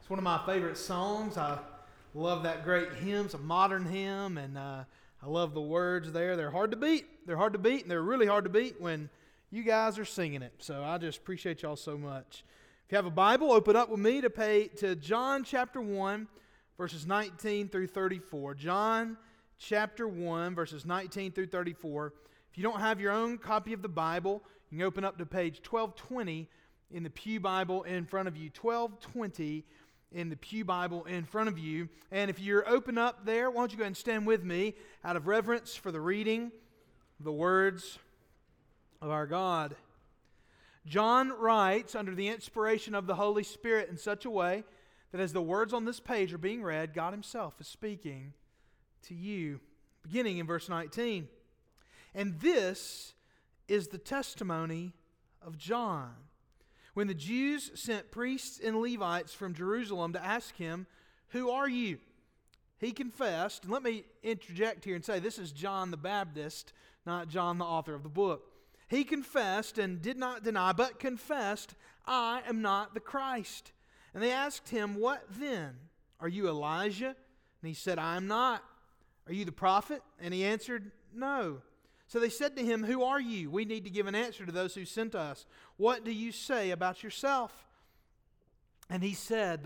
It's one of my favorite songs. I love that great hymn. It's a modern hymn, and I love the words there. They're hard to beat. And they're really hard to beat when you guys are singing it. So I just appreciate y'all so much. If you have a Bible, open up with me to John chapter 1, verses 19 through 34. John chapter 1, verses 19 through 34. If you don't have your own copy of the Bible, you can open up to page 1220 in the Pew Bible in front of you. 1220 in the Pew Bible in front of you. And if you're open up there, why don't you go ahead and stand with me out of reverence for the reading of the words of our God. John writes under the inspiration of the Holy Spirit in such a way that as the words on this page are being read, God Himself is speaking to you, beginning in verse 19. And this is the testimony of John. When the Jews sent priests and Levites from Jerusalem to ask him, "Who are you?" he confessed, and let me interject here and say this is John the Baptist, not John the author of the book. He confessed and did not deny, but confessed, "I am not the Christ." And they asked him, "What then? Are you Elijah?" And he said, "I am not." "Are you the prophet?" And he answered, "No." So they said to him, "Who are you? We need to give an answer to those who sent us. What do you say about yourself?" And he said,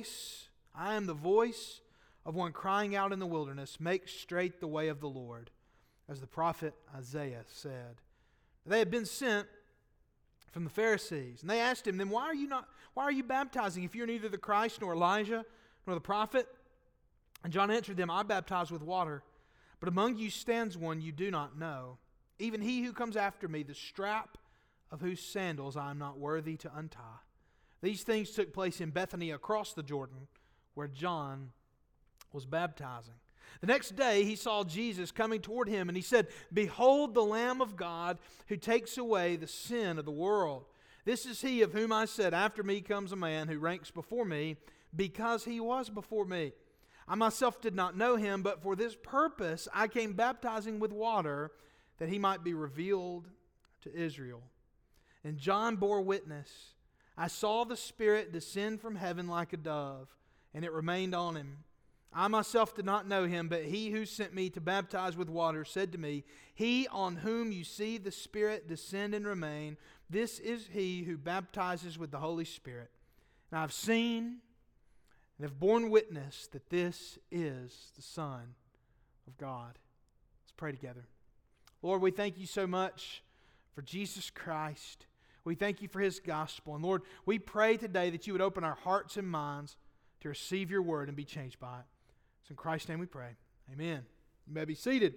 I am the voice of one crying out in the wilderness, "Make straight the way of the Lord," as the prophet Isaiah said. They had been sent from the Pharisees, and they asked him, "Then why are you baptizing if you're neither the Christ nor Elijah nor the prophet?" And John answered them, "I baptize with water, but among you stands one you do not know, even he who comes after me, the strap of whose sandals I am not worthy to untie." These things took place in Bethany across the Jordan, where John was baptizing. The next day he saw Jesus coming toward him, and he said, "Behold the Lamb of God who takes away the sin of the world. This is he of whom I said, after me comes a man who ranks before me, because he was before me. I myself did not know him, but for this purpose I came baptizing with water, that he might be revealed to Israel." And John bore witness, "I saw the Spirit descend from heaven like a dove, and it remained on him. I myself did not know him, but he who sent me to baptize with water said to me, 'He on whom you see the Spirit descend and remain, this is he who baptizes with the Holy Spirit.' And I have seen and have borne witness that this is the Son of God." Let's pray together. Lord, we thank you so much for Jesus Christ. We thank you for His gospel. And Lord, we pray today that you would open our hearts and minds to receive your word and be changed by it. So in Christ's name we pray. Amen. You may be seated.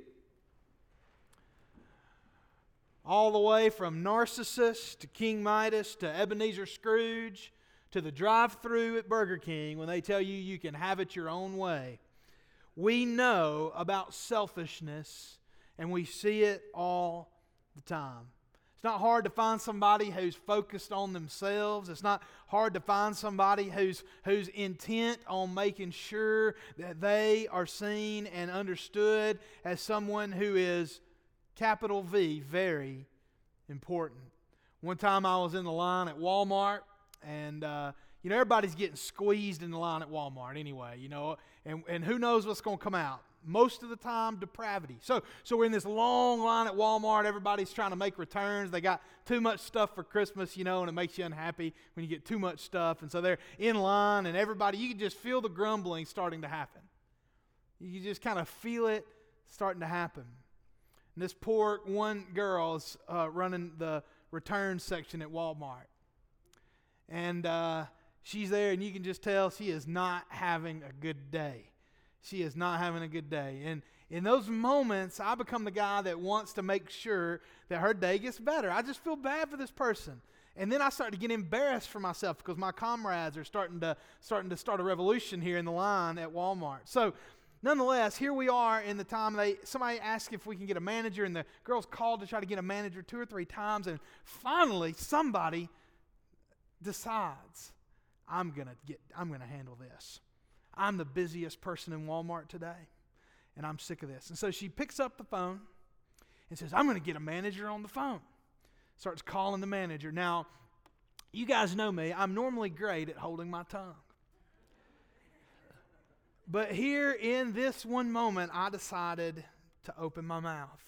All the way from Narcissus to King Midas to Ebenezer Scrooge to the drive-thru at Burger King when they tell you you can have it your own way. We know about selfishness, and we see it all the time. It's not hard to find somebody who's focused on themselves. It's not hard to find somebody who's intent on making sure that they are seen and understood as someone who is, capital V, very important. One time I was in the line at Walmart, and everybody's getting squeezed in the line at Walmart anyway, and who knows what's going to come out. Most of the time, depravity. So we're in this long line at Walmart. Everybody's trying to make returns. They got too much stuff for Christmas, and it makes you unhappy when you get too much stuff. And so they're in line, and everybody, you can just feel the grumbling starting to happen. You just kind of feel it starting to happen. And this poor one girl is running the return section at Walmart. And she's there, and you can just tell she is not having a good day. She is not having a good day. And in those moments, I become the guy that wants to make sure that her day gets better. I just feel bad for this person. And then I start to get embarrassed for myself because my comrades are starting to start a revolution here in the line at Walmart. So nonetheless, here we are in the time somebody asked if we can get a manager, and the girls called to try to get a manager 2 or 3 times, and finally somebody decides, I'm gonna handle this. I'm the busiest person in Walmart today, and I'm sick of this. And so she picks up the phone and says, "I'm going to get a manager on the phone." Starts calling the manager. Now, you guys know me. I'm normally great at holding my tongue. But here in this one moment, I decided to open my mouth.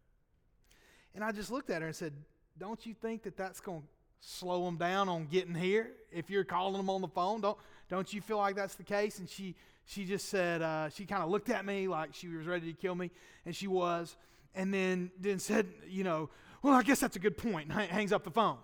And I just looked at her and said, don't you think that that's going to slow them down on getting here? If you're calling them on the phone, don't you feel like that's the case? And she just said, she kind of looked at me like she was ready to kill me, and she was. And then said, well, I guess that's a good point, and hangs up the phone.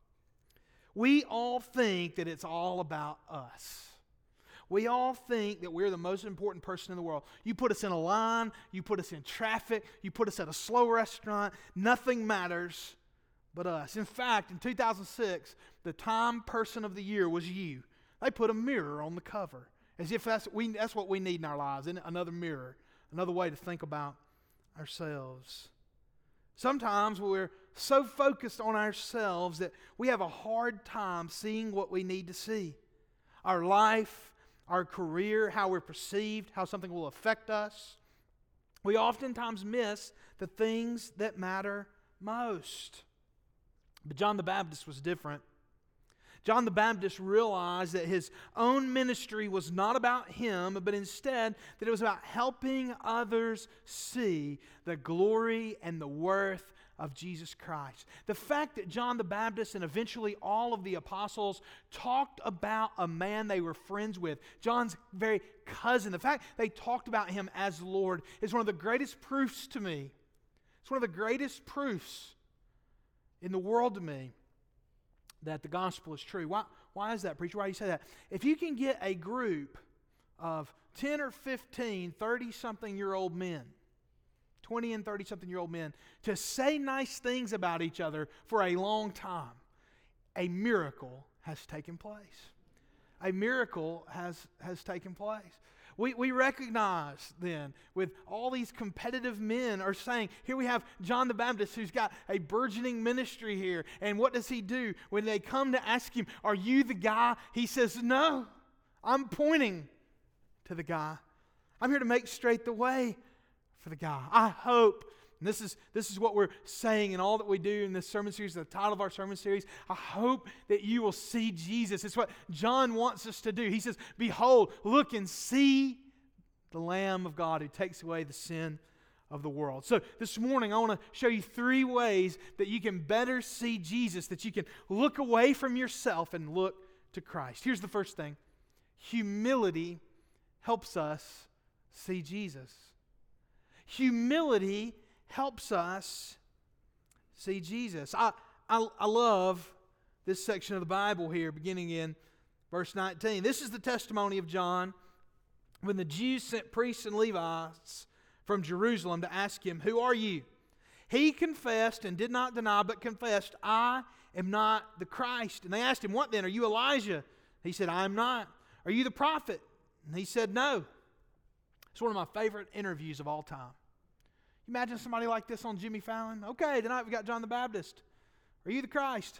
We all think that it's all about us. We all think that we're the most important person in the world. You put us in a line, you put us in traffic, you put us at a slow restaurant, nothing matters but us. In fact, in 2006, the Time Person of the Year was you. They put a mirror on the cover, as if that's what we need in our lives, isn't it? Another mirror, another way to think about ourselves. Sometimes we're so focused on ourselves that we have a hard time seeing what we need to see. Our life, our career, how we're perceived, how something will affect us. We oftentimes miss the things that matter most. But John the Baptist was different. John the Baptist realized that his own ministry was not about him, but instead that it was about helping others see the glory and the worth of Jesus Christ. The fact that John the Baptist and eventually all of the apostles talked about a man they were friends with, John's very cousin, the fact they talked about him as Lord is one of the greatest proofs to me. It's one of the greatest proofs in the world to me that the gospel is true. Why is that, preacher? Why do you say that? If you can get a group of 10 or 15 30-something-year-old men, 20 and 30-something-year-old men, to say nice things about each other for a long time, a miracle has taken place. A miracle has taken place. We recognize then with all these competitive men are saying, here we have John the Baptist who's got a burgeoning ministry here. And what does he do? When they come to ask him, are you the guy? He says, no, I'm pointing to the guy. I'm here to make straight the way for the guy. I hope, and this is what we're saying in all that we do in this sermon series, the title of our sermon series, I hope that you will see Jesus. It's what John wants us to do. He says, behold, look and see the Lamb of God who takes away the sin of the world. So this morning I want to show you 3 ways that you can better see Jesus, that you can look away from yourself and look to Christ. Here's the first thing. Humility helps us see Jesus. Humility helps us see Jesus. I love this section of the Bible here, beginning in verse 19. This is the testimony of John when the Jews sent priests and Levites from Jerusalem to ask him, who are you? He confessed and did not deny, but confessed, I am not the Christ. And they asked him, what then? Are you Elijah? He said, I am not. Are you the prophet? And he said, no. It's one of my favorite interviews of all time. You imagine somebody like this on Jimmy Fallon? Okay, tonight we got John the Baptist. Are you the Christ?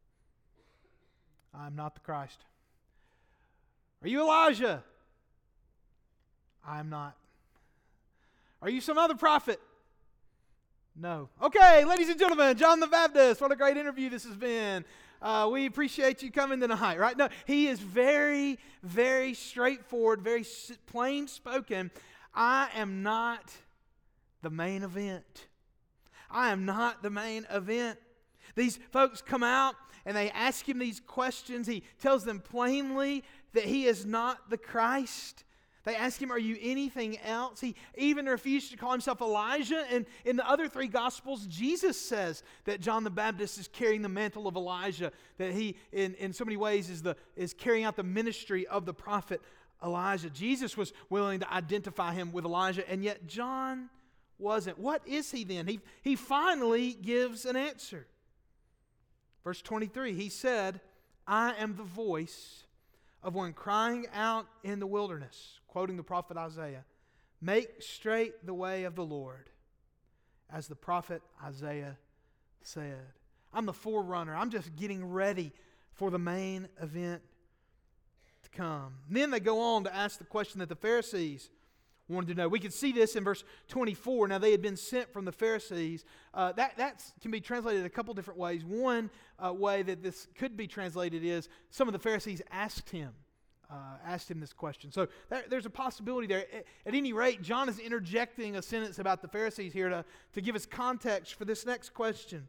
I'm not the Christ. Are you Elijah? I'm not. Are you some other prophet? No. Okay, ladies and gentlemen, John the Baptist. What a great interview this has been. We appreciate you coming tonight, right? No, he is very, very straightforward, very plain spoken. I am not the main event. I am not the main event. These folks come out and they ask him these questions. He tells them plainly that he is not the Christ. They ask him, are you anything else? He even refused to call himself Elijah. And in the other 3 Gospels, Jesus says that John the Baptist is carrying the mantle of Elijah, that he, in so many ways, is carrying out the ministry of the prophet Elijah. Jesus was willing to identify him with Elijah, and yet John wasn't. What is he then? He finally gives an answer. Verse 23, he said, I am the voice of one crying out in the wilderness, quoting the prophet Isaiah, make straight the way of the Lord, as the prophet Isaiah said. I'm the forerunner. I'm just getting ready for the main event to come. And then they go on to ask the question that the Pharisees wanted to know. We could see this in verse 24. Now, they had been sent from the Pharisees. That can be translated a couple different ways. One way that this could be translated is some of the Pharisees asked him asked him this question. So there's a possibility there. At any rate, John is interjecting a sentence about the Pharisees here to give us context for this next question.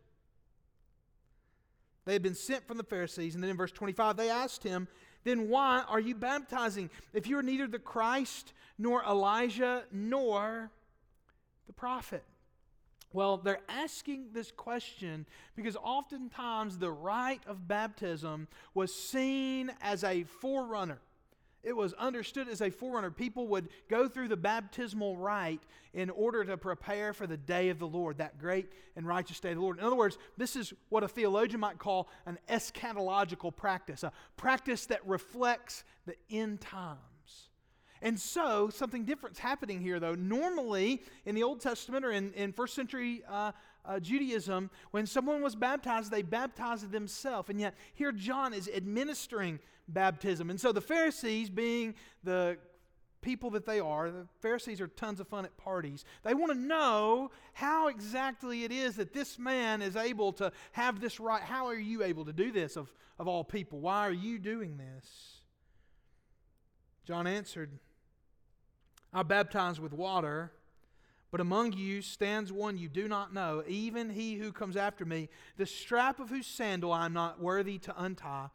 They had been sent from the Pharisees, and then in verse 25 they asked him, "Then why are you baptizing if you are neither the Christ, nor Elijah, nor the prophet?" Well, they're asking this question because oftentimes the rite of baptism was seen as a forerunner. It was understood as a forerunner. People would go through the baptismal rite in order to prepare for the day of the Lord, that great and righteous day of the Lord. In other words, this is what a theologian might call an eschatological practice, a practice that reflects the end times. And so, something different's happening here, though. Normally, in the Old Testament or in first century Judaism, when someone was baptized, they baptized themselves. And yet, here John is administering baptism. And so the Pharisees, being the people that they are, the Pharisees are tons of fun at parties. They want to know how exactly it is that this man is able to have this right. How are you able to do this of all people? Why are you doing this? John answered, "I baptize with water, but among you stands one you do not know, even he who comes after me, the strap of whose sandal I am not worthy to untie."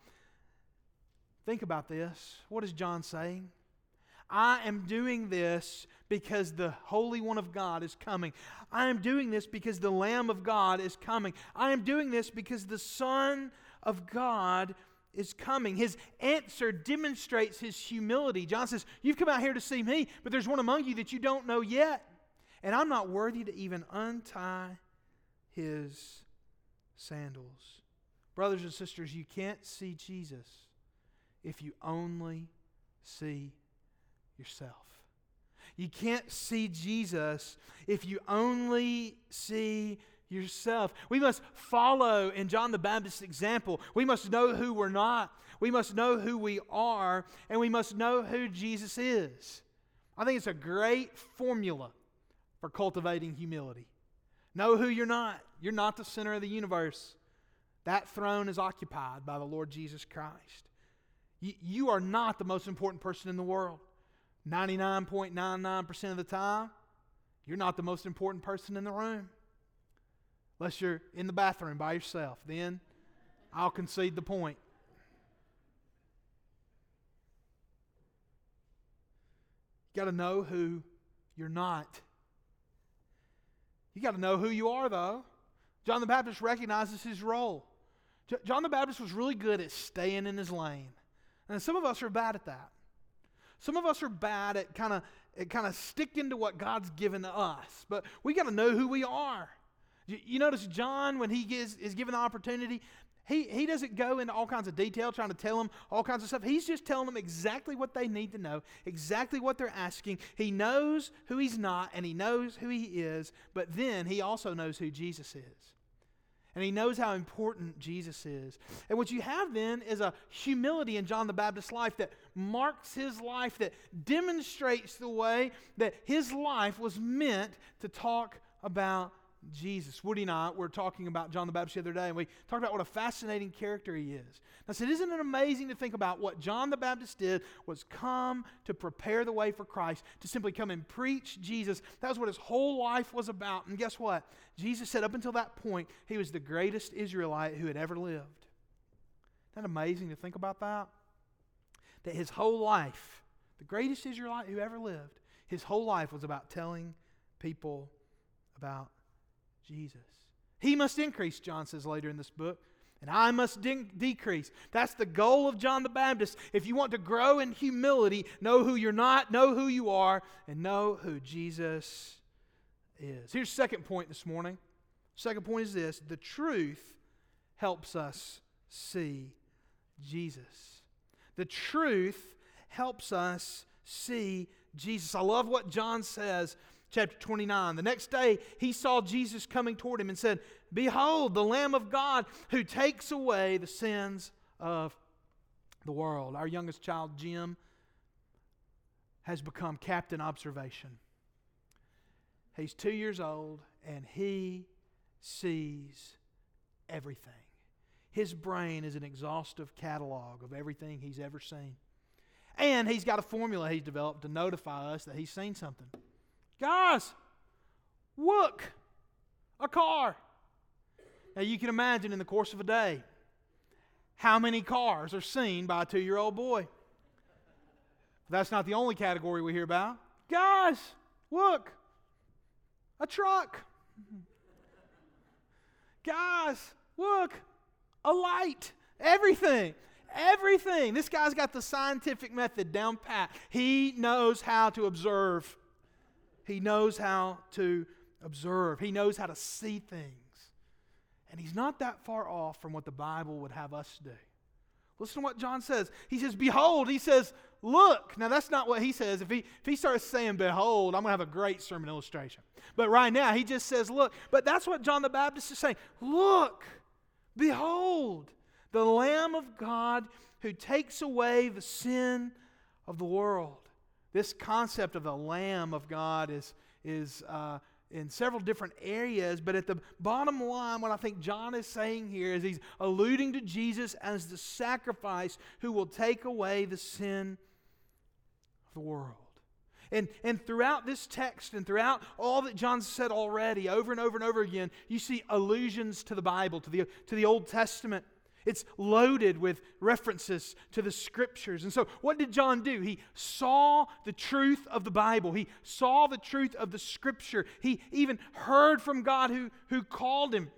Think about this. What is John saying? I am doing this because the Holy One of God is coming. I am doing this because the Lamb of God is coming. I am doing this because the Son of God is coming. His answer demonstrates his humility. John says, "You've come out here to see me, but there's one among you that you don't know yet. And I'm not worthy to even untie his sandals." Brothers and sisters, you can't see Jesus if you only see yourself. You can't see Jesus if you only see yourself. We must follow in John the Baptist's example. We must know who we're not. We must know who we are, and we must know who Jesus is. I think it's a great formula for cultivating humility. Know who you're not. You're not the center of the universe. That throne is occupied by the Lord Jesus Christ. You are not the most important person in the world. 99.99% of the time, you're not the most important person in the room. Unless you're in the bathroom by yourself. Then I'll concede the point. You got to know who you're not. You got to know who you are, though. John the Baptist recognizes his role. John the Baptist was really good at staying in his lane. And some of us are bad at that. Some of us are bad at kind of sticking to what God's given to us. But we got to know who we are. You notice John, when he is given the opportunity, he doesn't go into all kinds of detail trying to tell them all kinds of stuff. He's just telling them exactly what they need to know, exactly what they're asking. He knows who he's not, and he knows who he is, but then he also knows who Jesus is. And he knows how important Jesus is. And what you have then is a humility in John the Baptist's life that marks his life, that demonstrates the way that his life was meant to talk about Jesus. Woody and I were talking about John the Baptist the other day, and we talked about what a fascinating character he is. And I said, isn't it amazing to think about what John the Baptist did was come to prepare the way for Christ, to simply come and preach Jesus. That was what his whole life was about. And guess what? Jesus said up until that point, he was the greatest Israelite who had ever lived. Isn't that amazing to think about that? That his whole life, the greatest Israelite who ever lived, his whole life was about telling people about Jesus. He must increase, John says later in this book, and I must decrease. That's the goal of John the Baptist. If you want to grow in humility, know who you're not, know who you are, and know who Jesus is. Here's the second point this morning. Second point is this: the truth helps us see Jesus. The truth helps us see Jesus. I love what John says. Chapter 29. The next day, he saw Jesus coming toward him and said, "Behold, the Lamb of God who takes away the sins of the world." Our youngest child, Jim, has become Captain Observation. He's 2 years old, and he sees everything. His brain is an exhaustive catalog of everything he's ever seen. And he's got a formula he's developed to notify us that he's seen something. Guys, look, a car. Now you can imagine in the course of a day how many cars are seen by a 2-year-old boy. That's not the only category we hear about. Guys, look, a truck. Guys, look, a light. Everything. Everything. This guy's got the scientific method down pat. He knows how to observe. He knows how to observe. He knows how to see things. And he's not that far off from what the Bible would have us do. Listen to what John says. He says, behold. He says, look. Now that's not what he says. If he starts saying behold, I'm going to have a great sermon illustration. But right now he just says look. But that's what John the Baptist is saying. Look, behold, the Lamb of God who takes away the sin of the world. This concept of the Lamb of God is in several different areas, but at the bottom line, what I think John is saying here is he's alluding to Jesus as the sacrifice who will take away the sin of the world. And throughout this text and throughout all that John said already, over and over and over again, you see allusions to the Bible, to the Old Testament. It's loaded with references to the Scriptures. And so what did John do? He saw the truth of the Bible. He saw the truth of the Scripture. He even heard from God who called him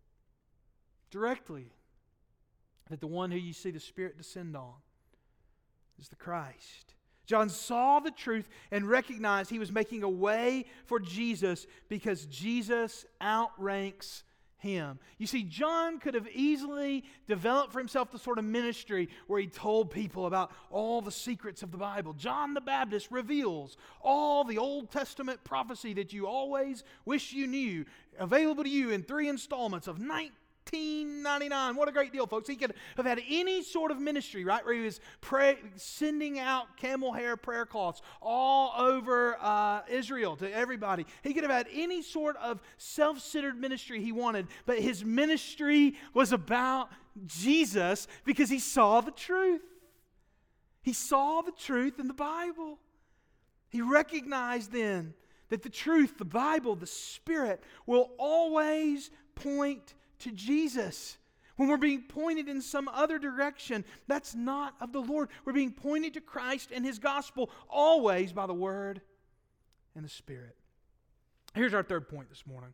directly that the one who you see the Spirit descend on is the Christ. John saw the truth and recognized he was making a way for Jesus because Jesus outranks him. You see, John could have easily developed for himself the sort of ministry where he told people about all the secrets of the Bible. John the Baptist reveals all the Old Testament prophecy that you always wish you knew, available to you in 3 installments of $19.99. What a great deal, folks. He could have had any sort of ministry, right, where he was sending out camel hair prayer cloths all over Israel to everybody. He could have had any sort of self-centered ministry he wanted, but his ministry was about Jesus because he saw the truth. He saw the truth in the Bible. He recognized then that the truth, the Bible, the Spirit will always point to Jesus. When we're being pointed in some other direction, that's not of the Lord. We're being pointed to Christ and His gospel always by the Word and the Spirit. Here's our third point this morning.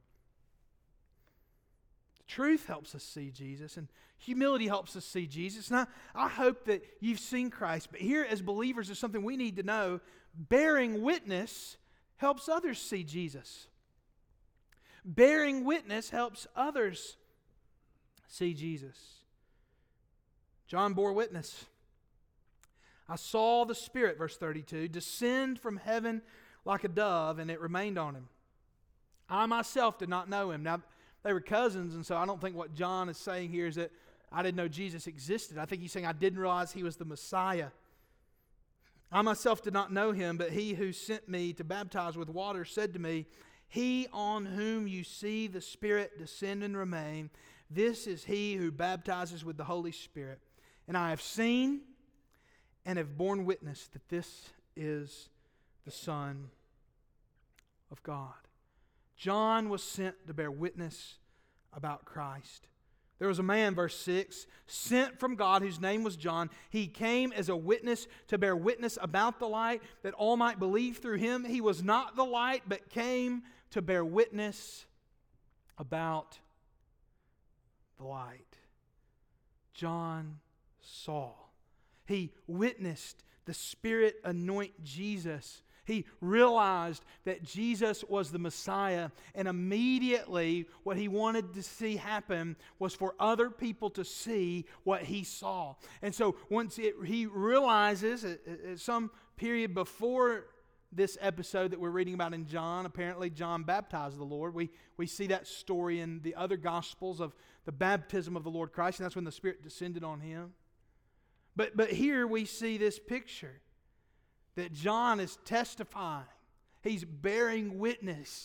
Truth helps us see Jesus, and humility helps us see Jesus. And I hope that you've seen Christ, but here as believers is something we need to know. Bearing witness helps others see Jesus. Bearing witness helps others see Jesus. John bore witness. I saw the Spirit, verse 32, descend from heaven like a dove, and it remained on him. I myself did not know him. Now, they were cousins, and so I don't think what John is saying here is that I didn't know Jesus existed. I think he's saying I didn't realize he was the Messiah. I myself did not know him, but he who sent me to baptize with water said to me, He on whom you see the Spirit descend and remain, this is he who baptizes with the Holy Spirit. And I have seen and have borne witness that this is the Son of God. John was sent to bear witness about Christ. There was a man, verse 6, sent from God whose name was John. He came as a witness to bear witness about the light, that all might believe through him. He was not the light, but came to bear witness about the light. John saw. He witnessed the Spirit anoint Jesus. He realized that Jesus was the Messiah, and immediately what he wanted to see happen was for other people to see what he saw. And so once he realizes at some period before this episode that we're reading about in John, apparently John baptized the Lord. We see that story in the other Gospels of the baptism of the Lord Christ, and that's when the Spirit descended on him. But here we see this picture that John is testifying. He's bearing witness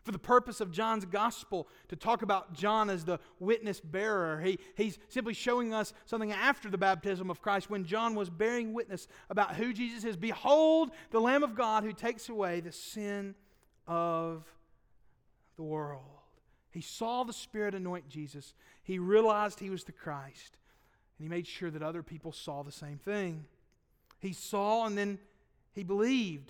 For the purpose of John's gospel, to talk about John as the witness bearer, he's simply showing us something after the baptism of Christ when John was bearing witness about who Jesus is. Behold, the Lamb of God who takes away the sin of the world. He saw the Spirit anoint Jesus. He realized he was the Christ. And he made sure that other people saw the same thing. He saw and then he believed.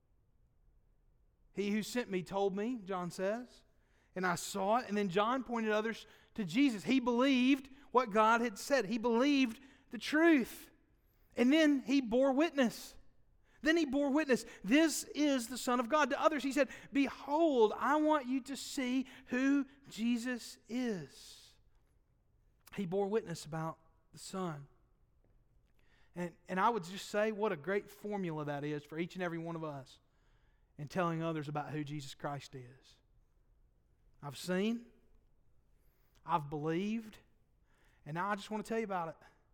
He who sent me told me, John says, and I saw it. And then John pointed others to Jesus. He believed what God had said. He believed the truth. And then he bore witness. This is the Son of God. To others he said, behold, I want you to see who Jesus is. He bore witness about the Son. And I would just say what a great formula that is for each and every one of us in telling others about who Jesus Christ is. I've seen, I've believed, and now I just want to tell you about it.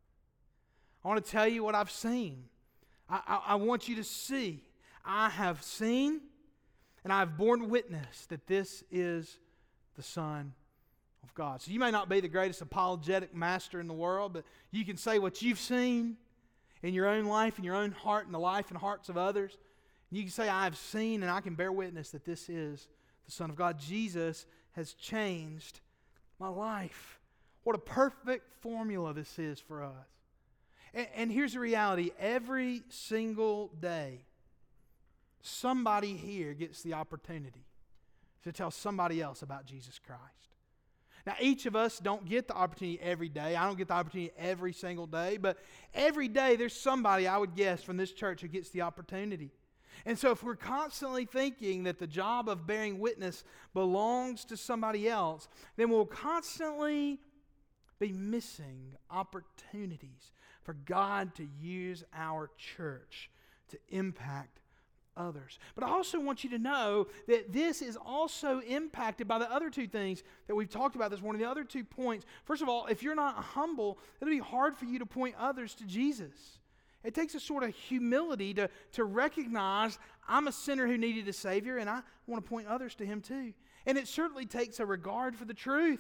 I want to tell you what I've seen. I want you to see. I have seen and I have borne witness that this is the Son of God. So you may not be the greatest apologetic master in the world, but you can say what you've seen in your own life, in your own heart, in the life and hearts of others. And you can say, I have seen and I can bear witness that this is the Son of God. Jesus has changed my life. What a perfect formula this is for us. And here's the reality. Every single day, somebody here gets the opportunity to tell somebody else about Jesus Christ. Now, each of us don't get the opportunity every day. I don't get the opportunity every single day. But every day, there's somebody, I would guess, from this church who gets the opportunity. And so if we're constantly thinking that the job of bearing witness belongs to somebody else, then we'll constantly be missing opportunities for God to use our church to impact others. But I also want you to know that this is also impacted by the other two things that we've talked about this morning, the other 2 points. First of all, if you're not humble, it'll be hard for you to point others to Jesus. It takes a sort of humility to recognize I'm a sinner who needed a Savior, and I want to point others to Him too. And it certainly takes a regard for the truth,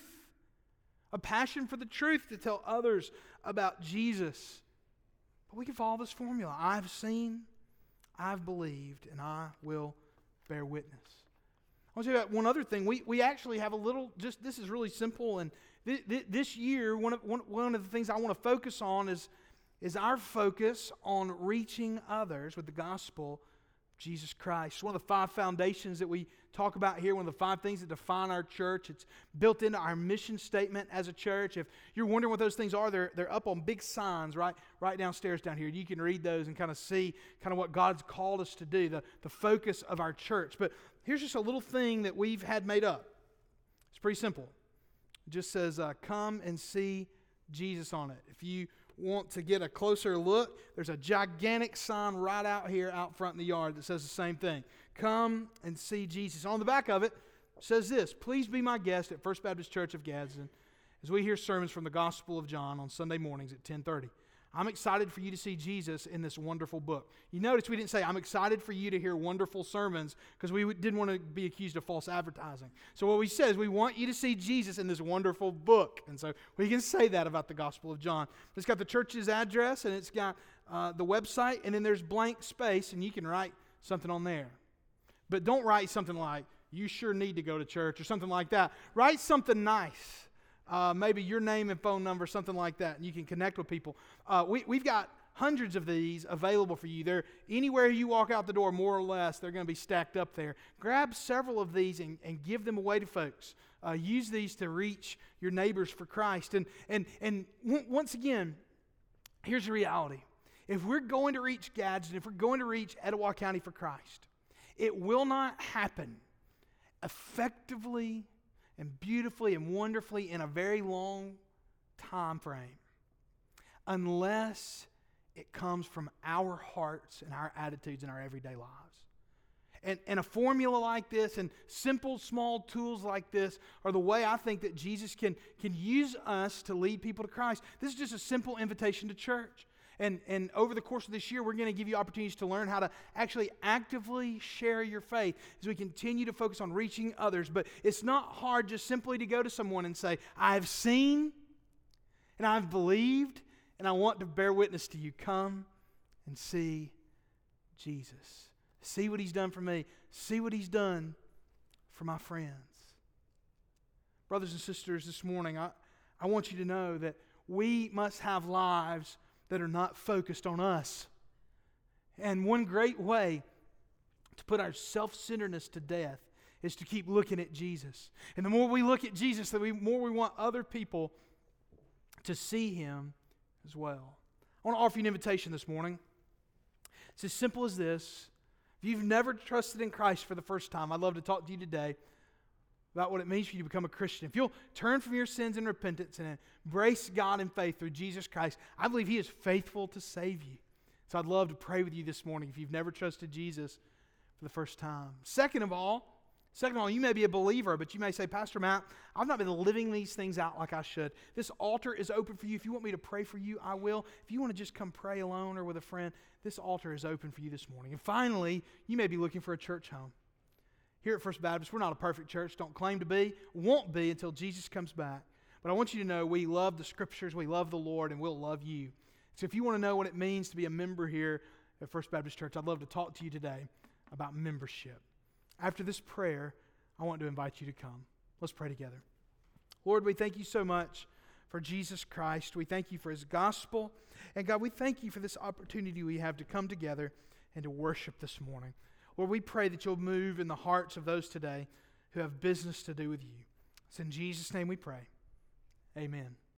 a passion for the truth to tell others about Jesus. But we can follow this formula. I've seen, I've believed, and I will bear witness. I want to tell you about one other thing. We actually have a little, this is really simple, and this year, one of the things I want to focus on is our focus on reaching others with the gospel of Jesus Christ. One of the 5 foundations that we talk about here, one of the 5 things that define our church. It's built into our mission statement as a church. If you're wondering what those things are, they're up on big signs right downstairs down here. You can read those and kind of see kind of what God's called us to do, the focus of our church. But here's just a little thing that we've had made up. It's pretty simple. It just says, come and see Jesus on it. If you want to get a closer look, there's a gigantic sign right out here out front in the yard that says the same thing. Come and see Jesus. On the back of it says this: please be my guest at First Baptist Church of Gadsden as we hear sermons from the Gospel of John on Sunday mornings at 10:30. I'm excited for you to see Jesus in this wonderful book. You notice we didn't say, I'm excited for you to hear wonderful sermons, because we didn't want to be accused of false advertising. So what we said is we want you to see Jesus in this wonderful book. And so we can say that about the Gospel of John. It's got the church's address, and it's got the website, and then there's blank space, and you can write something on there. But don't write something like, you sure need to go to church, or something like that. Write something nice. Maybe your name and phone number, something like that, and you can connect with people. We've got hundreds of these available for you. They're anywhere you walk out the door, more or less, they're going to be stacked up there. Grab several of these and give them away to folks. Use these to reach your neighbors for Christ. And once again, here's the reality. If we're going to reach Gadsden, if we're going to reach Etowah County for Christ, it will not happen effectively and beautifully and wonderfully in a very long time frame unless it comes from our hearts and our attitudes in our everyday lives. And a formula like this and simple, small tools like this are the way I think that Jesus can use us to lead people to Christ. This is just a simple invitation to church. And over the course of this year, we're going to give you opportunities to learn how to actually actively share your faith as we continue to focus on reaching others. But it's not hard just simply to go to someone and say, I've seen and I've believed and I want to bear witness to you. Come and see Jesus. See what He's done for me. See what He's done for my friends. Brothers and sisters, this morning, I want you to know that we must have lives that are not focused on us. And one great way to put our self-centeredness to death is to keep looking at Jesus. And the more we look at Jesus, the more we want other people to see Him as well. I want to offer you an invitation this morning. It's as simple as this. If you've never trusted in Christ for the first time, I'd love to talk to you today about what it means for you to become a Christian. If you'll turn from your sins in repentance and embrace God in faith through Jesus Christ, I believe He is faithful to save you. So I'd love to pray with you this morning if you've never trusted Jesus for the first time. Second of all, you may be a believer, but you may say, Pastor Matt, I've not been living these things out like I should. This altar is open for you. If you want me to pray for you, I will. If you want to just come pray alone or with a friend, this altar is open for you this morning. And finally, you may be looking for a church home. Here at First Baptist, we're not a perfect church, don't claim to be, won't be until Jesus comes back. But I want you to know we love the Scriptures, we love the Lord, and we'll love you. So if you want to know what it means to be a member here at First Baptist Church, I'd love to talk to you today about membership. After this prayer, I want to invite you to come. Let's pray together. Lord, we thank you so much for Jesus Christ. We thank you for His gospel. And God, we thank you for this opportunity we have to come together and to worship this morning. Lord, we pray that you'll move in the hearts of those today who have business to do with you. It's in Jesus' name we pray. Amen.